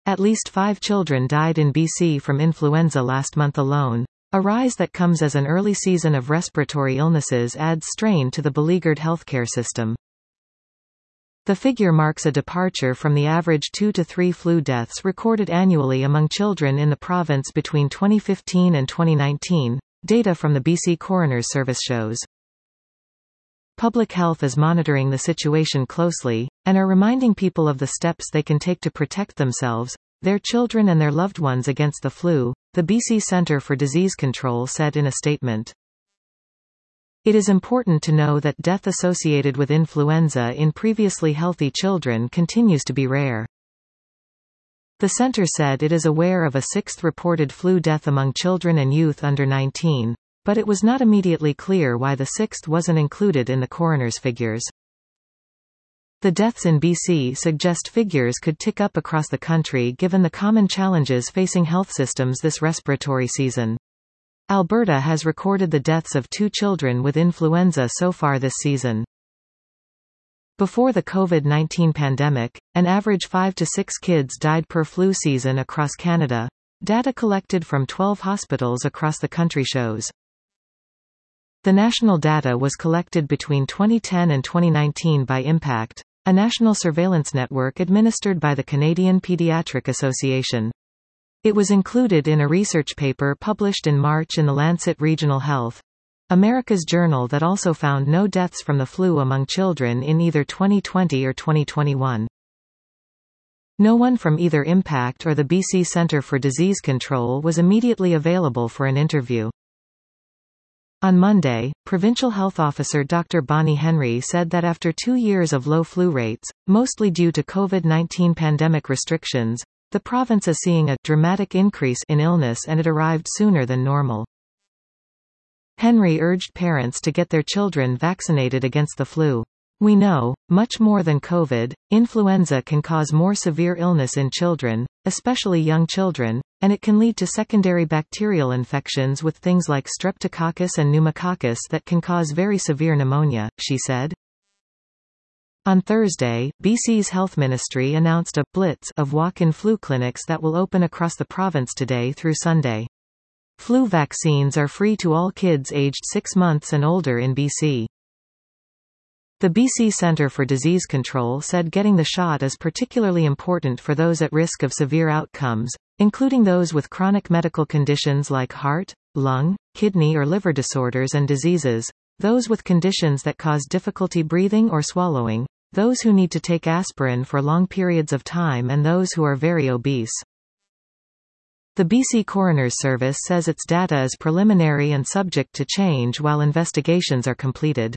At least 5 children died in BC from influenza last month alone. A rise that comes as an early season of respiratory illnesses adds strain to the beleaguered healthcare system. The figure marks a departure from the average 2 to 3 flu deaths recorded annually among children in the province between 2015 and 2019, data from the BC Coroner's Service shows. Public Health is monitoring the situation closely, and are reminding people of the steps they can take to protect themselves, their children and their loved ones against the flu, the BC Centre for Disease Control said in a statement. It is important to know that death associated with influenza in previously healthy children continues to be rare. The centre said it is aware of a 6th reported flu death among children and youth under 19, but it was not immediately clear why the 6th wasn't included in the coroner's figures. The deaths in BC suggest figures could tick up across the country given the common challenges facing health systems this respiratory season. Alberta has recorded the deaths of 2 children with influenza so far this season. Before the COVID-19 pandemic, an average 5 to 6 kids died per flu season across Canada. Data collected from 12 hospitals across the country shows. The national data was collected between 2010 and 2019 by Impact, a national surveillance network administered by the Canadian Pediatric Association. It was included in a research paper published in March in the Lancet Regional Health, America's journal that also found no deaths from the flu among children in either 2020 or 2021. No one from either Impact or the BC Centre for Disease Control was immediately available for an interview. On Monday, Provincial Health Officer Dr. Bonnie Henry said that after 2 years of low flu rates, mostly due to COVID-19 pandemic restrictions, the province is seeing a dramatic increase in illness and it arrived sooner than normal. Henry urged parents to get their children vaccinated against the flu. We know, much more than COVID, influenza can cause more severe illness in children, especially young children, and it can lead to secondary bacterial infections with things like streptococcus and pneumococcus that can cause very severe pneumonia, she said. On Thursday, BC's Health Ministry announced a blitz of walk-in flu clinics that will open across the province today through Sunday. Flu vaccines are free to all kids aged 6 months and older in BC. The BC Centre for Disease Control said getting the shot is particularly important for those at risk of severe outcomes, including those with chronic medical conditions like heart, lung, kidney or liver disorders and diseases, those with conditions that cause difficulty breathing or swallowing, those who need to take aspirin for long periods of time and those who are very obese. The BC Coroner's Service says its data is preliminary and subject to change while investigations are completed.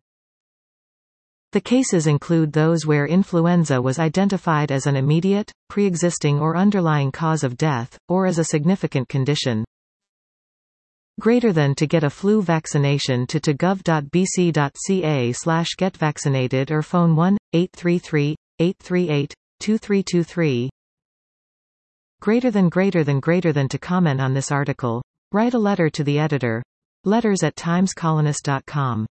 The cases include those where influenza was identified as an immediate, pre-existing or underlying cause of death, or as a significant condition. Greater than to get a flu vaccination to gov.bc.ca/getvaccinated or phone 1-833-838-2323. Greater than to comment on this article. Write a letter to the editor. letters@timescolonist.com